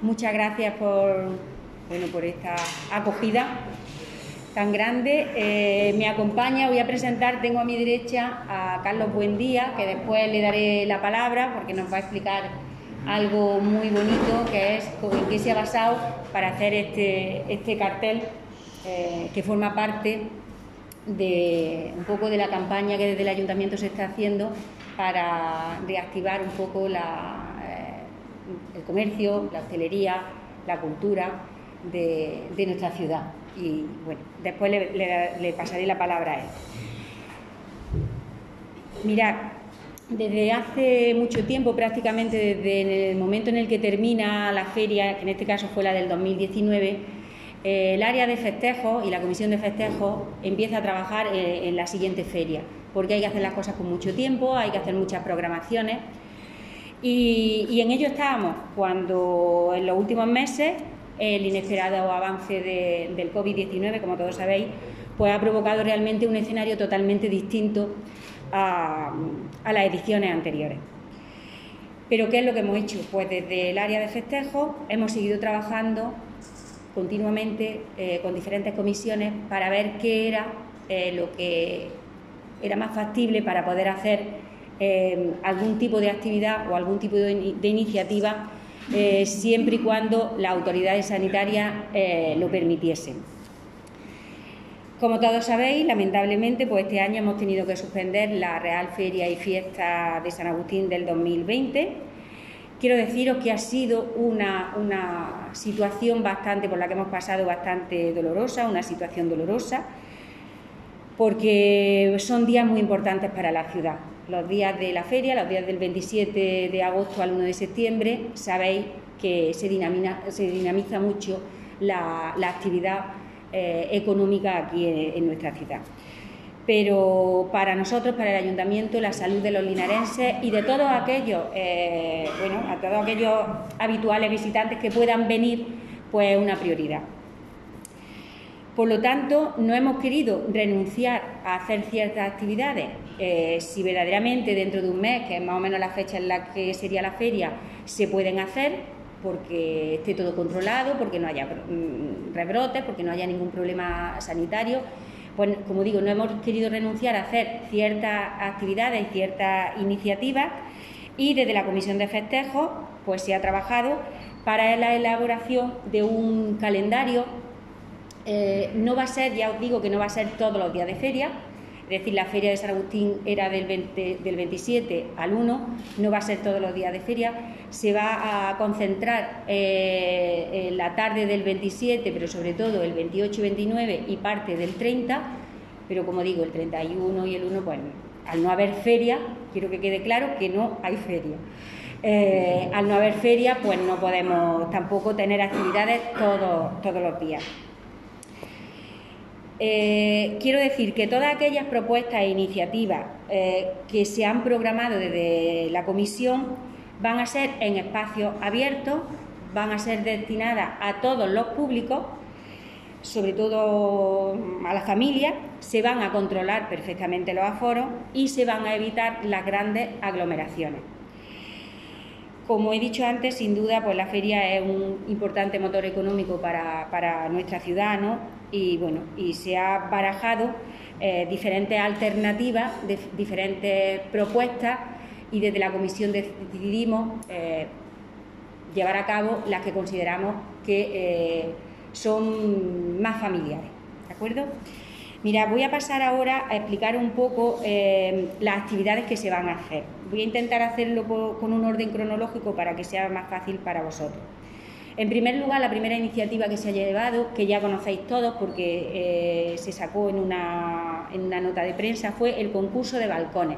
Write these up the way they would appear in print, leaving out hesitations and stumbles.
Muchas gracias por esta acogida tan grande. Me acompaña, voy a presentar, tengo a mi derecha a Carlos Buendía, que después le daré la palabra porque nos va a explicar algo muy bonito, que es en qué se ha basado para hacer este cartel, que forma parte de un poco de la campaña que desde el Ayuntamiento se está haciendo para reactivar un poco el comercio, la hostelería, la cultura de nuestra ciudad. Y bueno, después le pasaré la palabra a él. Mirad, desde hace mucho tiempo, prácticamente desde el momento en el que termina la feria, que en este caso fue la del 2019, el área de festejos y la comisión de festejos empieza a trabajar en la siguiente feria, porque hay que hacer las cosas con mucho tiempo, hay que hacer muchas programaciones y en ello estábamos cuando en los últimos meses el inesperado avance del COVID-19, como todos sabéis, pues ha provocado realmente un escenario totalmente distinto a las ediciones anteriores. Pero ¿qué es lo que hemos hecho? Pues desde el área de festejos hemos seguido trabajando continuamente con diferentes comisiones para ver qué era lo que era más factible para poder hacer algún tipo de actividad o algún tipo de iniciativa siempre y cuando las autoridades sanitarias lo permitiesen. Como todos sabéis, lamentablemente, pues este año hemos tenido que suspender la Real Feria y Fiesta de San Agustín del 2020. Quiero deciros que ha sido una situación por la que hemos pasado bastante dolorosa, una situación dolorosa, porque son días muy importantes para la ciudad. Los días de la feria, los días del 27 de agosto al 1 de septiembre, sabéis que se dinamiza mucho la actividad económica aquí en nuestra ciudad. Pero para nosotros, para el Ayuntamiento, la salud de los linarenses y de todos aquellos, a todos aquellos habituales visitantes que puedan venir, pues es una prioridad. Por lo tanto, no hemos querido renunciar a hacer ciertas actividades. Si verdaderamente dentro de un mes, que es más o menos la fecha en la que sería la feria, se pueden hacer, porque esté todo controlado, porque no haya rebrotes, porque no haya ningún problema sanitario. Pues, como digo, no hemos querido renunciar a hacer ciertas actividades y ciertas iniciativas, y desde la Comisión de Festejos pues se ha trabajado para la elaboración de un calendario. No va a ser, ya os digo que no va a ser todos los días de feria, es decir, la feria de San Agustín era del 27 al 1, no va a ser todos los días de feria, se va a concentrar en la tarde del 27, pero sobre todo el 28 y 29 y parte del 30, pero como digo, el 31 y el 1, pues al no haber feria, quiero que quede claro que no hay feria. Al no haber feria, pues no podemos tampoco tener actividades todos los días. Quiero decir que todas aquellas propuestas e iniciativas que se han programado desde la comisión van a ser en espacios abiertos, van a ser destinadas a todos los públicos, sobre todo a las familias, se van a controlar perfectamente los aforos y se van a evitar las grandes aglomeraciones. Como he dicho antes, sin duda, pues la feria es un importante motor económico para nuestra ciudad, ¿no? Y bueno, y se ha barajado diferentes alternativas, diferentes propuestas, y desde la comisión decidimos llevar a cabo las que consideramos que son más familiares, ¿de acuerdo? Mira, voy a pasar ahora a explicar un poco las actividades que se van a hacer. Voy a intentar hacerlo con un orden cronológico para que sea más fácil para vosotros. En primer lugar, la primera iniciativa que se ha llevado, que ya conocéis todos porque se sacó en una nota de prensa, fue el concurso de balcones.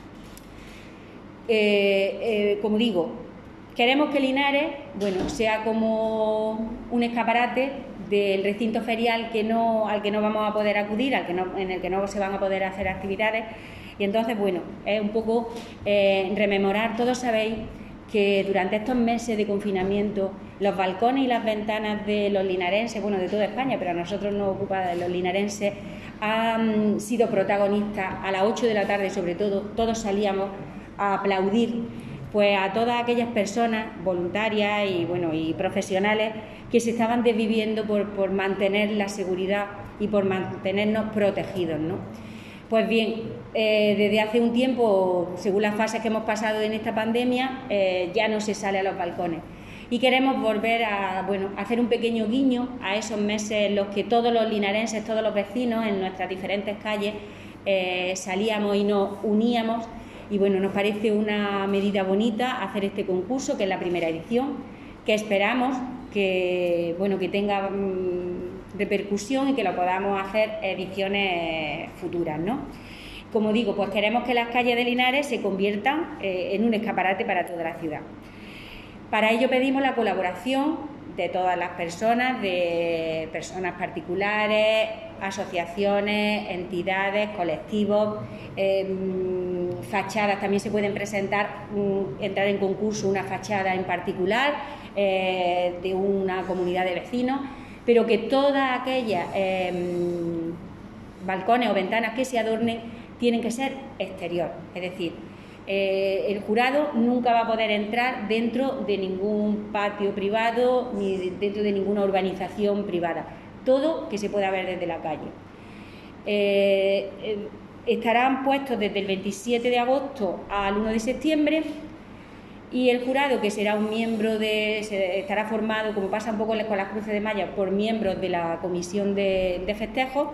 Como digo, queremos que Linares, sea como un escaparate del recinto ferial al que no vamos a poder acudir, en el que no se van a poder hacer actividades. Y entonces, es un poco rememorar. Todos sabéis que durante estos meses de confinamiento los balcones y las ventanas de los linarenses, de toda España, pero a nosotros nos ocupa de los linarenses, han sido protagonistas. A las 8 de la tarde, sobre todo, todos salíamos a aplaudir pues a todas aquellas personas voluntarias y, bueno, y profesionales que se estaban desviviendo por mantener la seguridad y por mantenernos protegidos, ¿no? Pues bien, desde hace un tiempo, según las fases que hemos pasado en esta pandemia, ya no se sale a los balcones. Y queremos volver a hacer un pequeño guiño a esos meses en los que todos los linarenses, todos los vecinos en nuestras diferentes calles salíamos y nos uníamos. Y bueno, nos parece una medida bonita hacer este concurso, que es la primera edición, que esperamos que tenga repercusión y que lo podamos hacer ediciones futuras, ¿no? Como digo, pues queremos que las calles de Linares se conviertan en un escaparate para toda la ciudad. Para ello pedimos la colaboración de todas las personas, de personas particulares, asociaciones, entidades, colectivos, fachadas. También se pueden presentar, entrar en concurso una fachada en particular de una comunidad de vecinos, pero que todas aquellas balcones o ventanas que se adornen tienen que ser exterior, es decir, el jurado nunca va a poder entrar dentro de ningún patio privado ni dentro de ninguna urbanización privada, todo que se pueda ver desde la calle. Estarán puestos desde el 27 de agosto al 1 de septiembre y el jurado, que será un miembro estará formado, como pasa un poco con las cruces de malla, por miembros de la comisión de festejos.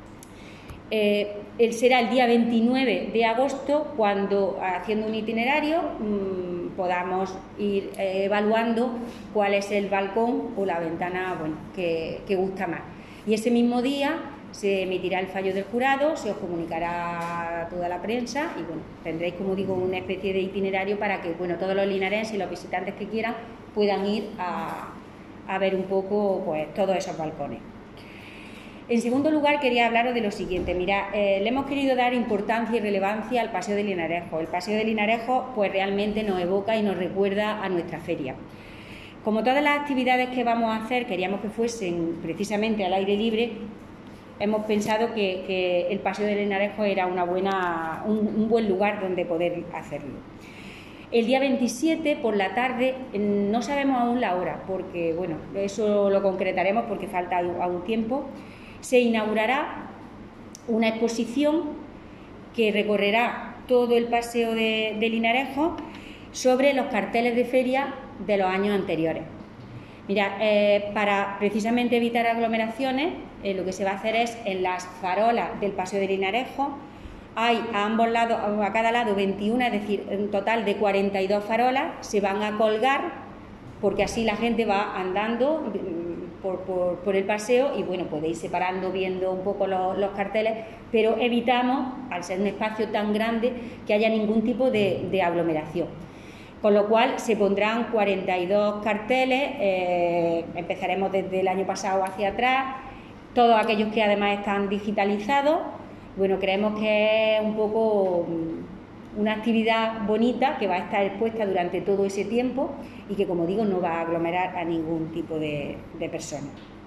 Será el día 29 de agosto cuando, haciendo un itinerario, podamos ir evaluando cuál es el balcón o la ventana que gusta más. Y ese mismo día se emitirá el fallo del jurado, se os comunicará a toda la prensa y tendréis, como digo, una especie de itinerario para que todos los linarenses y los visitantes que quieran puedan ir a ver un poco todos esos balcones. En segundo lugar, quería hablaros de lo siguiente. Mirad, le hemos querido dar importancia y relevancia al Paseo de Linarejo. El Paseo de Linarejo realmente nos evoca y nos recuerda a nuestra feria. Como todas las actividades que vamos a hacer queríamos que fuesen precisamente al aire libre, hemos pensado que el Paseo de Linarejo era un buen lugar donde poder hacerlo. El día 27 por la tarde, no sabemos aún la hora, porque eso lo concretaremos porque falta aún tiempo. Se inaugurará una exposición que recorrerá todo el paseo de Linarejo sobre los carteles de feria de los años anteriores. Mira, para precisamente evitar aglomeraciones, lo que se va a hacer es en las farolas del paseo de Linarejo, hay a ambos lados, a cada lado 21, es decir, un total de 42 farolas, se van a colgar porque así la gente va andando por el paseo y puede ir separando, viendo un poco los carteles, pero evitamos, al ser un espacio tan grande, que haya ningún tipo de aglomeración. Con lo cual se pondrán 42 carteles, empezaremos desde el año pasado hacia atrás, todos aquellos que además están digitalizados. Creemos que es un poco una actividad bonita que va a estar expuesta durante todo ese tiempo y que, como digo, no va a aglomerar a ningún tipo de personas.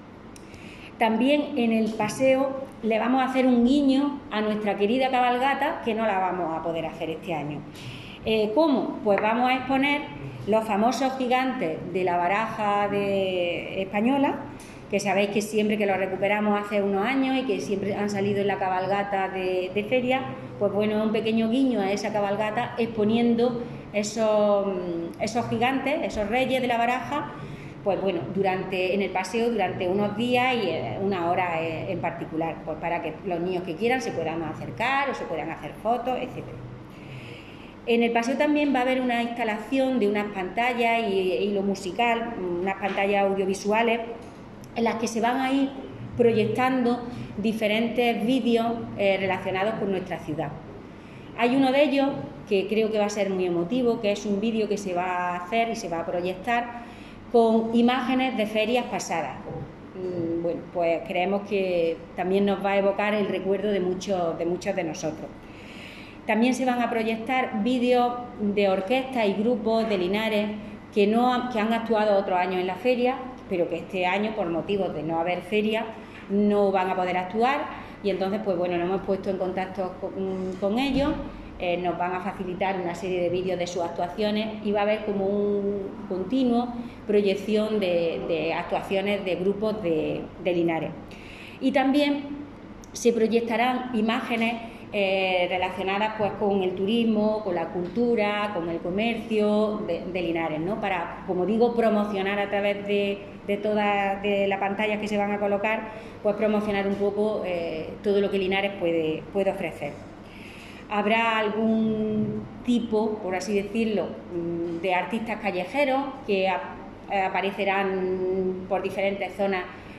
También en el paseo le vamos a hacer un guiño a nuestra querida cabalgata, que no la vamos a poder hacer este año. ¿Cómo? Pues vamos a exponer los famosos gigantes de la baraja española, que sabéis que siempre que los recuperamos hace unos años y que siempre han salido en la cabalgata de feria, un pequeño guiño a esa cabalgata exponiendo esos gigantes, esos reyes de la baraja, en el paseo durante unos días y una hora en particular, para que los niños que quieran se puedan acercar o se puedan hacer fotos, etc. En el paseo también va a haber una instalación de unas pantallas y lo musical, unas pantallas audiovisuales en las que se van a ir proyectando diferentes vídeos relacionados con nuestra ciudad. Hay uno de ellos que creo que va a ser muy emotivo, que es un vídeo que se va a hacer y se va a proyectar con imágenes de ferias pasadas. Creemos que también nos va a evocar el recuerdo de muchos de nosotros. También se van a proyectar vídeos de orquestas y grupos de Linares que han actuado otros años en la feria, pero que este año, por motivos de no haber feria, no van a poder actuar y entonces nos hemos puesto en contacto con ellos nos van a facilitar una serie de vídeos de sus actuaciones y va a haber como un continuo proyección de actuaciones de grupos de Linares. Y también se proyectarán imágenes relacionadas pues con el turismo, con la cultura, con el comercio de Linares, ¿no? Para, como digo, promocionar a través de todas las pantallas que se van a colocar, pues promocionar un poco todo lo que Linares puede ofrecer. Habrá algún tipo, por así decirlo, de artistas callejeros que aparecerán por diferentes zonas,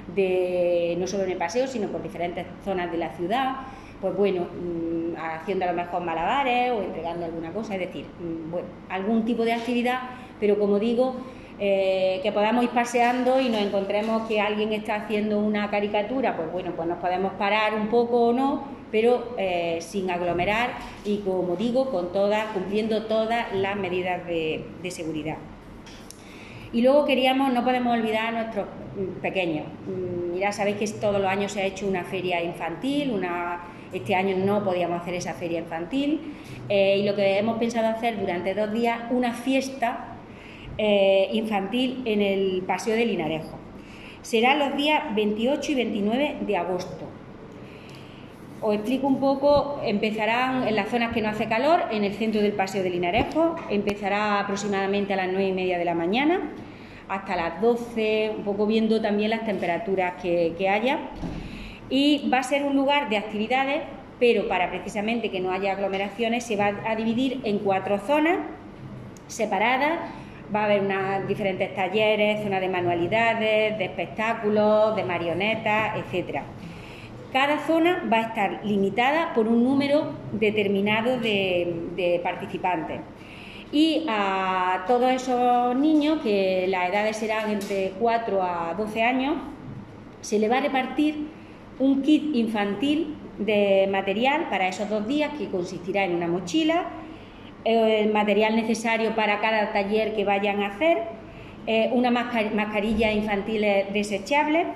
no solo en el paseo, sino por diferentes zonas de la ciudad, pues bueno, haciendo a lo mejor malabares o entregando alguna cosa, es decir, bueno, algún tipo de actividad, pero como digo, que podamos ir paseando y nos encontremos que alguien está haciendo una caricatura, pues bueno, pues nos podemos parar un poco o no, pero sin aglomerar y, como digo, cumpliendo todas las medidas de seguridad. Y luego no podemos olvidar a nuestros pequeños. Ya sabéis que todos los años se ha hecho una feria infantil, este año no podíamos hacer esa feria infantil, y lo que hemos pensado hacer durante 2 días, una fiesta infantil en el Paseo de Linarejo. Será los días 28 y 29 de agosto. Os explico un poco, empezarán en las zonas que no hace calor, en el centro del Paseo de Linarejo, empezará aproximadamente a las 9:30 de la mañana, hasta las 12, un poco viendo también las temperaturas que haya, y va a ser un lugar de actividades, pero para precisamente que no haya aglomeraciones se va a dividir en 4 zonas separadas. Va a haber diferentes talleres, zonas de manualidades, de espectáculos, de marionetas, etcétera. Cada zona va a estar limitada por un número determinado de participantes. Y a todos esos niños, que las edades serán entre 4 a 12 años, se les va a repartir un kit infantil de material para esos 2 días, que consistirá en una mochila, el material necesario para cada taller que vayan a hacer, una mascarilla infantiles desechables.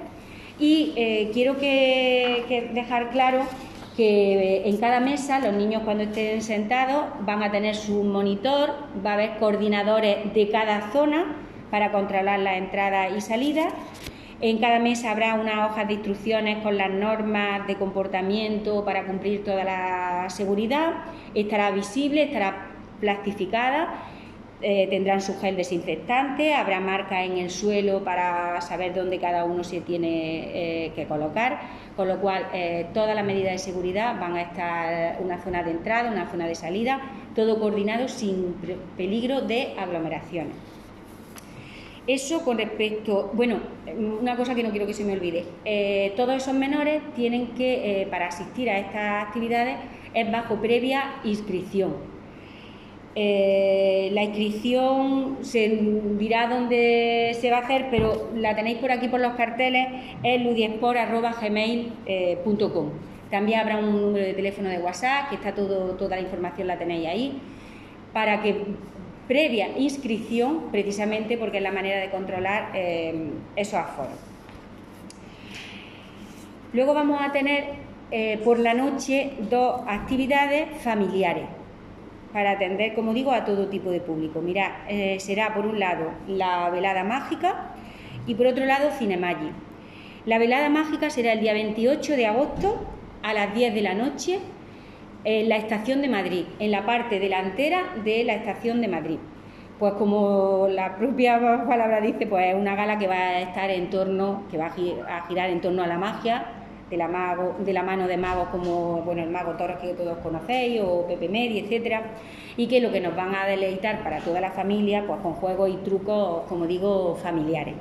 Y quiero dejar claro que en cada mesa los niños, cuando estén sentados, van a tener su monitor, va a haber coordinadores de cada zona para controlar la entrada y salida. En cada mesa habrá unas hojas de instrucciones con las normas de comportamiento para cumplir toda la seguridad. Estará visible, estará plastificada, tendrán su gel desinfectante, habrá marcas en el suelo para saber dónde cada uno se tiene que colocar, con lo cual todas las medidas de seguridad van a estar, una zona de entrada, una zona de salida, todo coordinado sin peligro de aglomeraciones. Eso con respecto, bueno, una cosa que no quiero que se me olvide, todos esos menores tienen que, para asistir a estas actividades, es bajo previa inscripción. La inscripción se dirá dónde se va a hacer, pero la tenéis por aquí por los carteles, es ludiesport@gmail.com. También habrá un número de teléfono de WhatsApp, que está toda la información la tenéis ahí, para que previa inscripción, precisamente porque es la manera de controlar esos aforos. Luego vamos a tener por la noche 2 actividades familiares para atender, como digo, a todo tipo de público. Mirad, será por un lado la velada mágica y por otro lado Cinemagi. La velada mágica será el día 28 de agosto a las 10 de la noche en la estación de Madrid, en la parte delantera de la estación de Madrid. Pues como la propia palabra dice, pues es una gala que va a estar que va a girar en torno a la magia, de la mano de magos como el mago Torres, que todos conocéis, o Pepe Meri, etcétera, y que lo que nos van a deleitar para toda la familia, pues con juegos y trucos, como digo, familiares.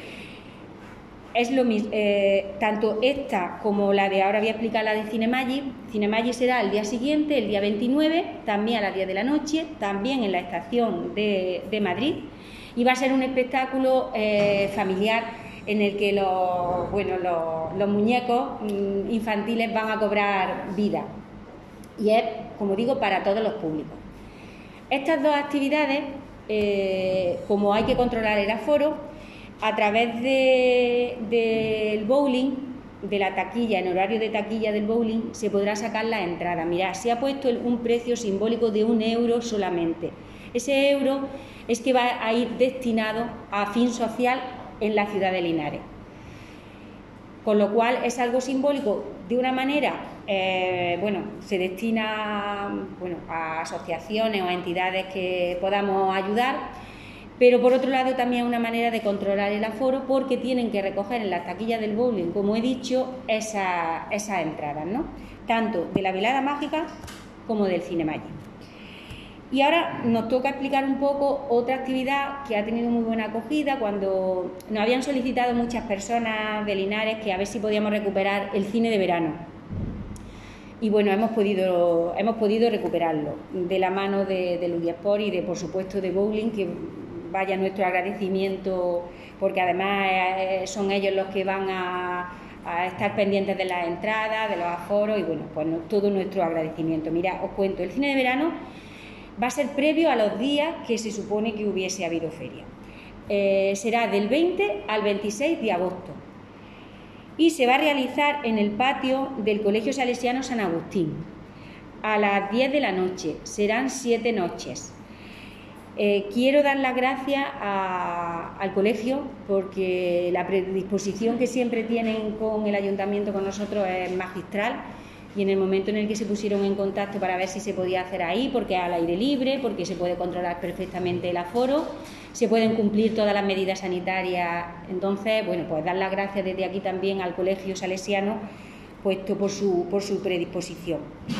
Es lo mismo, tanto esta como la de ahora voy a explicar, la de Cinemagi. Cinemagi será el día siguiente, el día 29, también a las 10 de la noche, también en la estación de Madrid, y va a ser un espectáculo familiar en el que los muñecos infantiles van a cobrar vida, y es, como digo, para todos los públicos. Estas 2 actividades, como hay que controlar el aforo, a través del bowling de la taquilla, en horario de taquilla del bowling, se podrá sacar la entrada. Mirad, se ha puesto un precio simbólico de 1 euro solamente. Ese euro es que va a ir destinado a fin social en la ciudad de Linares. Con lo cual es algo simbólico. De una manera, se destina a asociaciones o a entidades que podamos ayudar, pero por otro lado también es una manera de controlar el aforo, porque tienen que recoger en las taquillas del bowling, como he dicho, esas entradas, ¿no? Tanto de la velada mágica como del Cinemagic. Y ahora nos toca explicar un poco otra actividad que ha tenido muy buena acogida, cuando nos habían solicitado muchas personas de Linares que a ver si podíamos recuperar el cine de verano. Y bueno, hemos podido recuperarlo de la mano de Ludiesport y por supuesto de Bowling, que vaya nuestro agradecimiento, porque además son ellos los que van a estar pendientes de las entradas, de los aforos, y bueno, pues todo nuestro agradecimiento. Mirad, os cuento, el cine de verano va a ser previo a los días que se supone que hubiese habido feria. Será del 20 al 26 de agosto y se va a realizar en el patio del Colegio Salesiano San Agustín a las 10 de la noche. Serán 7 noches. Quiero dar las gracias al colegio, porque la predisposición que siempre tienen con el ayuntamiento, con nosotros, es magistral. Y en el momento en el que se pusieron en contacto para ver si se podía hacer ahí, porque es al aire libre, porque se puede controlar perfectamente el aforo, se pueden cumplir todas las medidas sanitarias. Entonces, bueno, pues dar las gracias desde aquí también al Colegio Salesiano, puesto por su predisposición.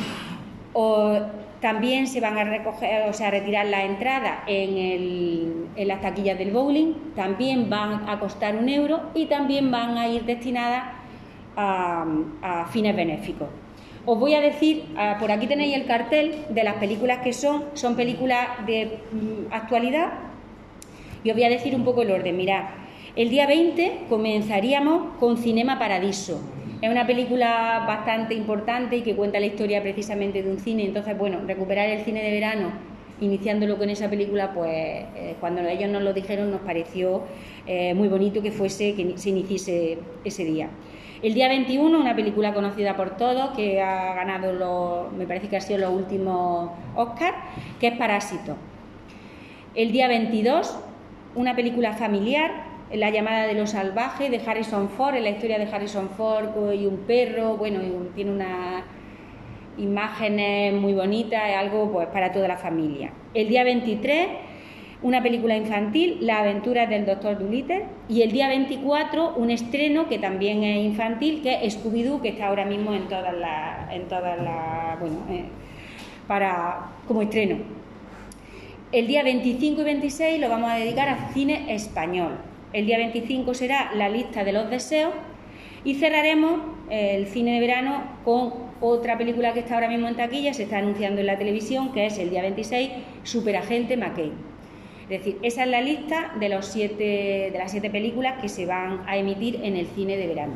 También se van a retirar las entradas en las taquillas del bowling, también van a costar 1 euro y también van a ir destinadas a fines benéficos. Os voy a decir, por aquí tenéis el cartel de las películas que son películas de actualidad, y os voy a decir un poco el orden. Mirad, el día 20 comenzaríamos con Cinema Paradiso. Es una película bastante importante y que cuenta la historia precisamente de un cine. Entonces, bueno, recuperar el cine de verano iniciándolo con esa película, pues cuando ellos nos lo dijeron nos pareció muy bonito que se iniciase ese día. El día 21, una película conocida por todos, que ha ganado, me parece que ha sido los últimos Oscars, que es Parásito. El día 22, una película familiar, La llamada de los salvajes, de Harrison Ford, en la historia de Harrison Ford y un perro, bueno, tiene unas imágenes muy bonitas, es algo pues para toda la familia. El día 23, una película infantil, Las aventuras del Dr. Dolittle, y el día 24 un estreno que también es infantil, que es Scooby-Doo, que está ahora mismo en todas las como estreno. El día 25 y 26 lo vamos a dedicar a cine español. El día 25 será La lista de los deseos y cerraremos el cine de verano con otra película que está ahora mismo en taquilla, se está anunciando en la televisión, que es el día 26, Superagente McCain. Es decir, esa es la lista de las 7 películas que se van a emitir en el cine de verano.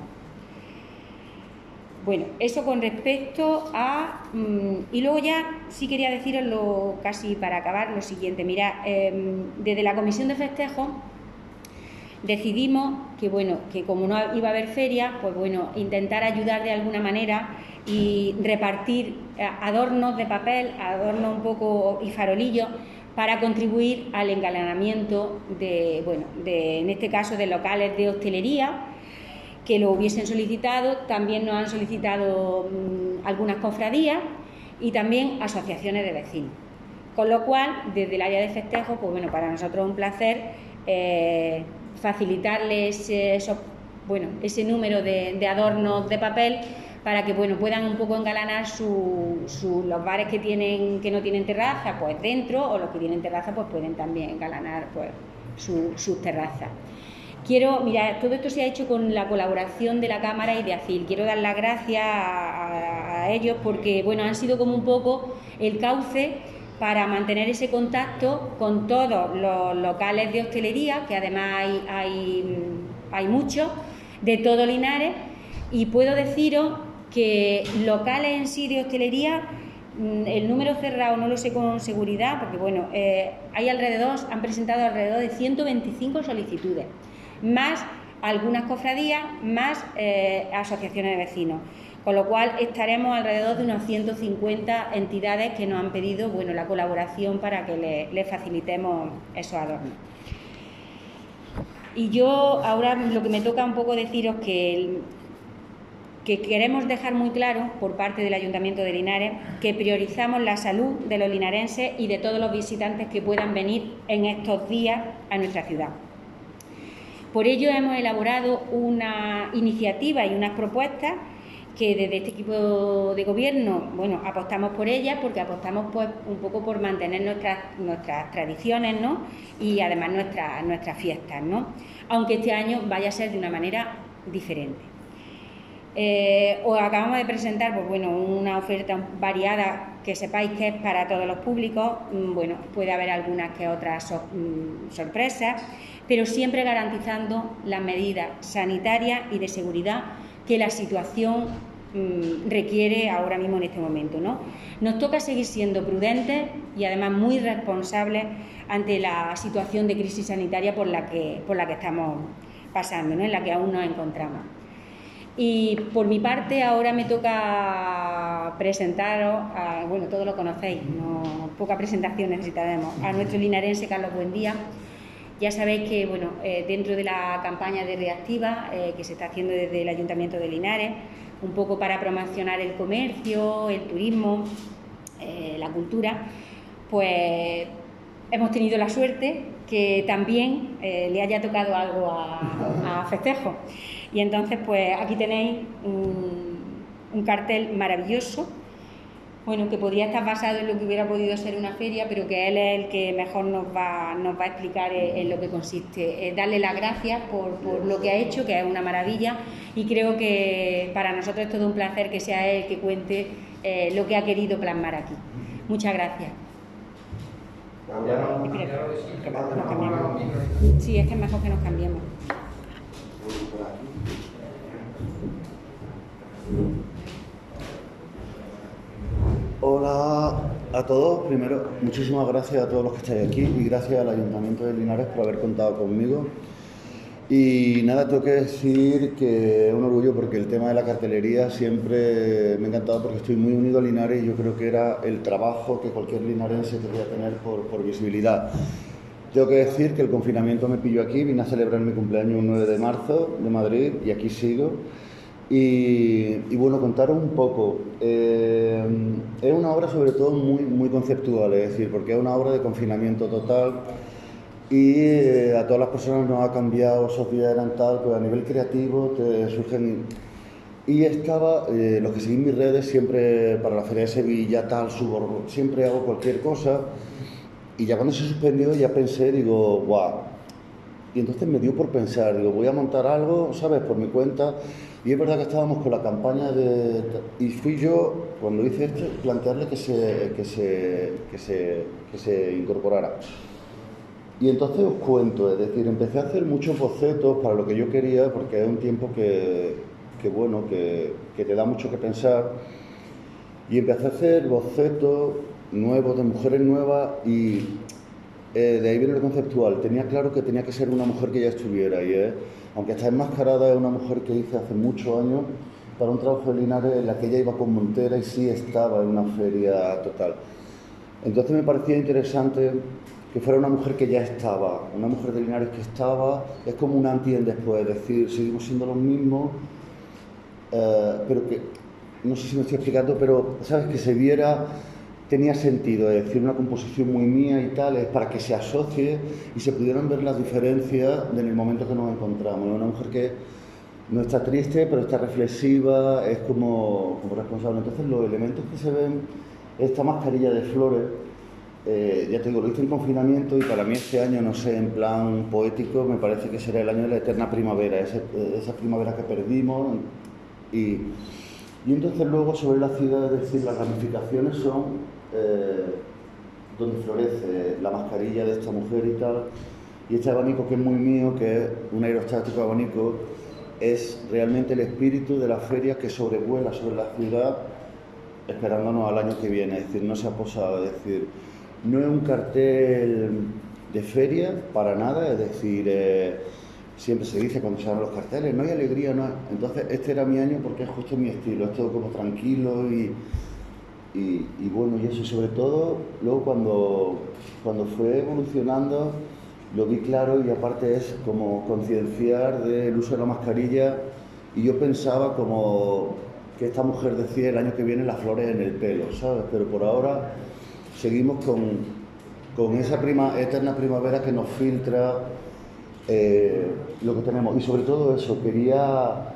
Bueno, eso con respecto a... y luego ya sí quería deciros, casi para acabar, lo siguiente. Mirad, desde la Comisión de Festejos decidimos que como no iba a haber feria, pues bueno, intentar ayudar de alguna manera y repartir adornos de papel, adornos un poco y farolillos, para contribuir al engalanamiento en este caso, de locales de hostelería que lo hubiesen solicitado. También nos han solicitado algunas cofradías y también asociaciones de vecinos. Con lo cual, desde el área de festejos, pues bueno, para nosotros es un placer facilitarles ese número de adornos de papel, para que puedan un poco engalanar los bares que no tienen terraza, pues dentro, o los que tienen terraza pues pueden también engalanar pues sus terrazas. Mira, todo esto se ha hecho con la colaboración de la Cámara y de ACIL. Quiero dar las gracias a ellos porque han sido como un poco el cauce para mantener ese contacto con todos los locales de hostelería, que además hay muchos, de todo Linares, y puedo deciros que locales en sí de hostelería, el número cerrado no lo sé con seguridad, porque han presentado alrededor de 125 solicitudes, más algunas cofradías más asociaciones de vecinos, con lo cual estaremos alrededor de unas 150 entidades que nos han pedido, bueno, la colaboración para que les facilitemos esos adornos. Y yo ahora lo que me toca un poco deciros que queremos dejar muy claro por parte del Ayuntamiento de Linares que priorizamos la salud de los linarenses y de todos los visitantes que puedan venir en estos días a nuestra ciudad. Por ello hemos elaborado una iniciativa y unas propuestas que desde este equipo de gobierno, bueno, apostamos por ellas porque apostamos pues un poco por mantener nuestras tradiciones, ¿no? Y además nuestras fiestas, ¿no? Aunque este año vaya a ser de una manera diferente. Os acabamos de presentar, pues bueno, una oferta variada que sepáis que es para todos los públicos. Bueno, puede haber algunas que otras sorpresas, pero siempre garantizando las medidas sanitarias y de seguridad que la situación requiere ahora mismo en este momento, ¿no? Nos toca seguir siendo prudentes y además muy responsables ante la situación de crisis sanitaria por la que estamos pasando, ¿no? En la que aún nos encontramos. Y por mi parte ahora me toca presentaros, bueno, todos lo conocéis, no, poca presentación necesitaremos, a nuestro linarense Carlos Buendía. Ya sabéis que, bueno, dentro de la campaña de Reactiva que se está haciendo desde el Ayuntamiento de Linares, un poco para promocionar el comercio, el turismo, la cultura, pues hemos tenido la suerte que también le haya tocado algo a Festejo. Y entonces, pues aquí tenéis un cartel maravilloso, bueno, que podría estar basado en lo que hubiera podido ser una feria, pero que él es el que mejor nos va a explicar en lo que consiste. Darle las gracias por lo que ha hecho, que es una maravilla, y creo que para nosotros es todo un placer que sea él el que cuente lo que ha querido plasmar aquí. Muchas gracias. Nos cambiamos. Sí, es que es mejor que nos cambiemos. Hola a todos. Primero, muchísimas gracias a todos los que estáis aquí y gracias al Ayuntamiento de Linares por haber contado conmigo. Y nada, tengo que decir que es un orgullo porque el tema de la cartelería siempre me ha encantado porque estoy muy unido a Linares y yo creo que era el trabajo que cualquier linarense querría tener por visibilidad. Tengo que decir que el confinamiento me pilló aquí, vine a celebrar mi cumpleaños un 9 de marzo de Madrid y aquí sigo. Y bueno, contaros un poco. Es una obra sobre todo muy conceptual, es decir, porque es una obra de confinamiento total y a todas las personas nos ha cambiado, esos días eran tal, pues a nivel creativo te surgen. Y estaba, los que seguís mis redes, siempre para la Feria de Sevilla, tal, subo, siempre hago cualquier cosa. Y ya cuando se suspendió ya pensé, digo, guau. Y entonces me dio por pensar, digo, voy a montar algo, ¿sabes?, por mi cuenta. Y es verdad que estábamos con la campaña de... Y fui yo, cuando hice esto, plantearle que se incorporara. Y entonces os cuento, es decir, empecé a hacer muchos bocetos para lo que yo quería, porque es un tiempo que te da mucho que pensar. Y empecé a hacer bocetos nuevos, de mujeres nuevas, y de ahí viene lo conceptual. Tenía claro que tenía que ser una mujer que ya estuviera ahí, aunque está enmascarada, es una mujer que hice hace muchos años para un trabajo de Linares en la que ella iba con Montera y sí estaba en una feria total. Entonces me parecía interesante que fuera una mujer que ya estaba, una mujer de Linares que estaba, es como un antes y un después, es decir, seguimos siendo los mismos, pero que, no sé si me estoy explicando, pero sabes, que se viera, tenía sentido, es decir, una composición muy mía y tal, es para que se asocie y se pudieran ver las diferencias en el momento que nos encontramos. Es una mujer que no está triste, pero está reflexiva, es como responsable. Entonces los elementos que se ven, esta mascarilla de flores, ya te digo, lo hice en confinamiento y para mí este año, no sé, en plan poético, me parece que será el año de la eterna primavera, esa primavera que perdimos. Y entonces luego sobre la ciudad, es decir, las ramificaciones son donde florece la mascarilla de esta mujer y tal, y este abanico que es muy mío, que es un aerostático abanico, es realmente el espíritu de la feria que sobrevuela sobre la ciudad esperándonos al año que viene, es decir, no se ha posado, es decir, no es un cartel de feria para nada, es decir, siempre se dice cuando se dan los carteles, no hay alegría, no hay... Entonces este era mi año porque es justo mi estilo, es todo como tranquilo y bueno, y eso, y sobre todo luego cuando fue evolucionando lo vi claro, y aparte es como concienciar del uso de la mascarilla, y yo pensaba como que esta mujer decía el año que viene las flores en el pelo, ¿sabes? Pero por ahora seguimos con esa eterna primavera que nos filtra lo que tenemos, y sobre todo eso, quería,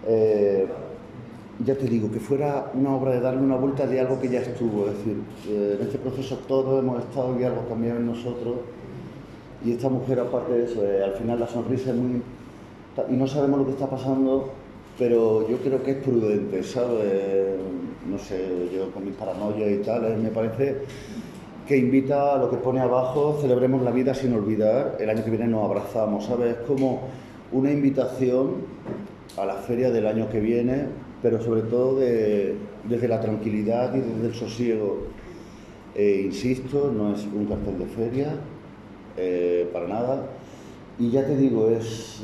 ya te digo, que fuera una obra de darle una vuelta de algo que ya estuvo, es decir, en este proceso todos hemos estado y algo cambiado en nosotros, y esta mujer, aparte de eso, al final la sonrisa es muy... y no sabemos lo que está pasando, pero yo creo que es prudente, ¿sabes? No sé, yo con mis paranoias y tal, me parece que invita a lo que pone abajo: celebremos la vida sin olvidar, el año que viene nos abrazamos, ¿sabes? Es como una invitación a la feria del año que viene, pero sobre todo desde la tranquilidad y desde el sosiego. Insisto, no es un cartel de feria, para nada, y ya te digo, es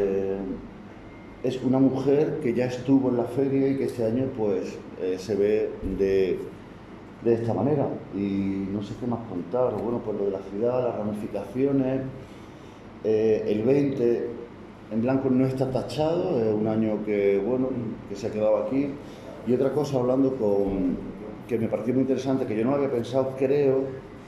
una mujer que ya estuvo en la feria y que este año pues se ve de esta manera, y no sé qué más contar. Bueno, pues lo de la ciudad, las ramificaciones, el 20 en blanco no está tachado, es un año que, bueno, que se ha quedado aquí. Y otra cosa, hablando que me pareció muy interesante, que yo no lo había pensado, creo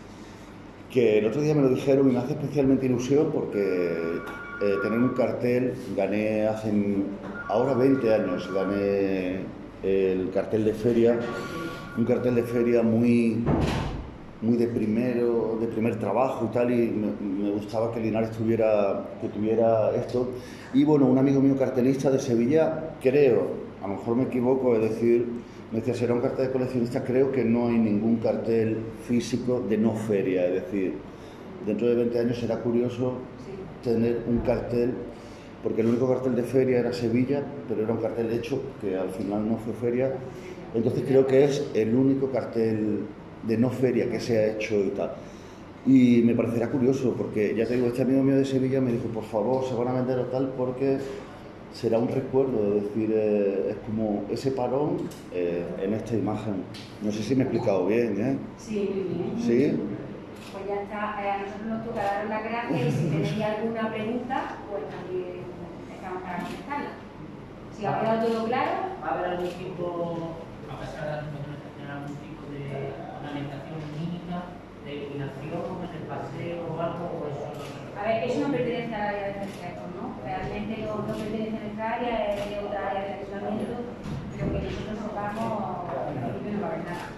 que el otro día me lo dijeron y me hace especialmente ilusión porque tener un cartel, gané ahora 20 años, gané el cartel de feria, un cartel de feria muy de primer trabajo y tal, y me gustaba que Linares tuviera esto. Y bueno, un amigo mío cartelista de Sevilla, creo, a lo mejor me equivoco, es decir, me decía, será un cartel de coleccionista, creo que no hay ningún cartel físico de no feria, es decir, dentro de 20 años será curioso tener un cartel, porque el único cartel de feria era Sevilla, pero era un cartel hecho que al final no fue feria. Entonces creo que es el único cartel de no feria que se ha hecho y tal. Y me parecerá curioso, porque ya te digo, este amigo mío de Sevilla me dijo, por favor, se van a vender o tal, porque será un recuerdo, es decir, es como ese parón en esta imagen. No sé si me he explicado bien, ¿eh? Sí, muy bien. ¿Sí? Pues ya está, a nosotros nos toca dar las gracias, y si tenéis alguna pregunta, pues también estamos para contestarla. Si ha quedado todo claro. ¿Va a haber algún tipo, a pesar de la situación, algún tipo de ornamentación mínima, de iluminación en el paseo o algo? O eso? A ver, eso no pertenece al área de festejos, ¿no? Realmente no pertenece a nuestra área, es de otra área de ayuntamiento, pero que nosotros sepamos, en principio no va a haber nada.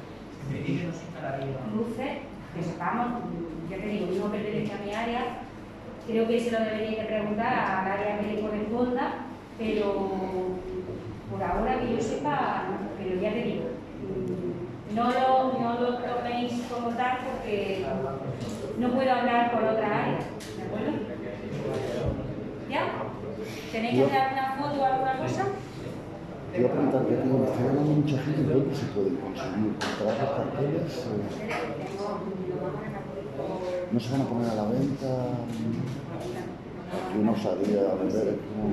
Luces, que sepamos, ya te digo, no pertenece a mi área, creo que se lo debería de preguntar al área que le corresponda, pero por ahora que yo sepa, no, pero ya te digo, no lo toméis como tal porque no puedo hablar por otra área, ¿de acuerdo? ¿Ya? ¿Tenéis que hacer alguna foto o alguna cosa? Te iba a preguntar, ya digo, me está llamando mucha gente, ¿dónde se pueden conseguir? ¿Comprar los carteles? ¿No se van a poner a la venta? Aquí uno salía a vender, es como...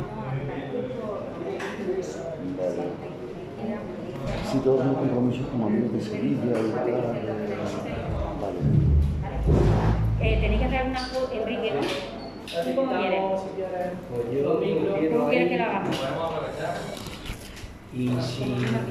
Vale. Sí, todos mis compromisos como amigos de Sevilla y tal. Vale. Tenéis que hacer alguna foto, Enrique, ¿no? ¿Tú cómo quieres? ¿Cómo quieres que lo hagamos? Y si